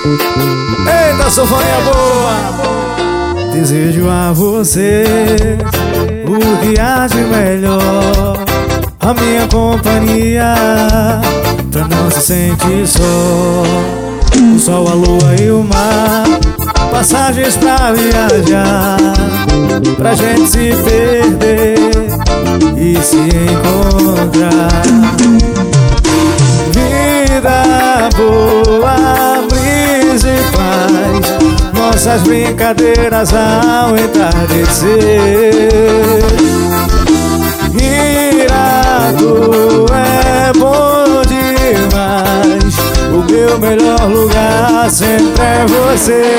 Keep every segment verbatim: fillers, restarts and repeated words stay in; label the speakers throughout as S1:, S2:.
S1: Eita, sofonha boa! Desejo a você o que há de melhor, a minha companhia, pra não se sentir só. O sol, a lua e o mar, passagens pra viajar, pra gente se perder e se encontrar. Vida boa, brisa e paz, nossas brincadeiras ao entardecer. Ir à toa é bom demais, o meu melhor lugar sempre é você.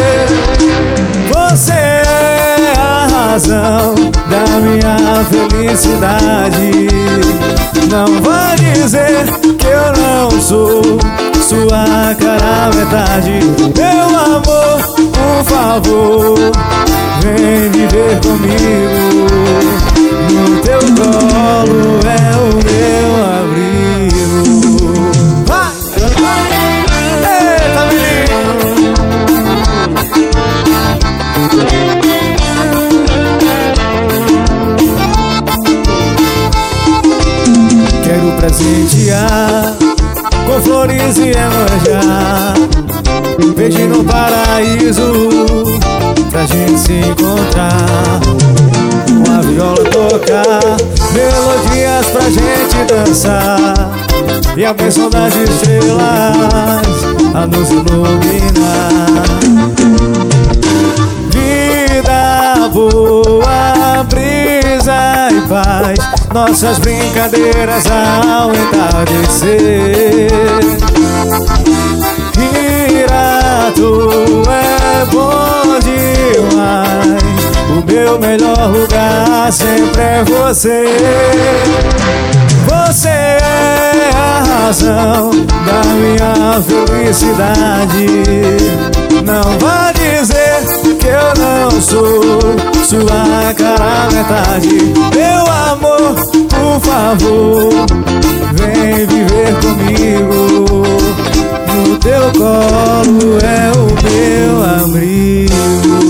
S1: Você é a razão da minha felicidade. Não vai dizer que eu não sou sua cara metade. Meu amor, por favor, vem viver comigo. No teu colo é o meu abrigo. Vai! Eita, menino! Quero presentear com flores e emanjar, beijo no paraíso pra gente se encontrar. Uma viola tocar, melodias pra gente dançar, e a bênção das estrelas a nos iluminar. Vida boa, brisa e paz, nossas brincadeiras ao entardecer. Ir à toa é bom demais, o meu melhor lugar sempre é você. Você é a razão da minha felicidade. Não vai dizer que eu não sou sua cara metade. Meu amor, por favor, vem viver comigo. No teu colo é o meu abrigo.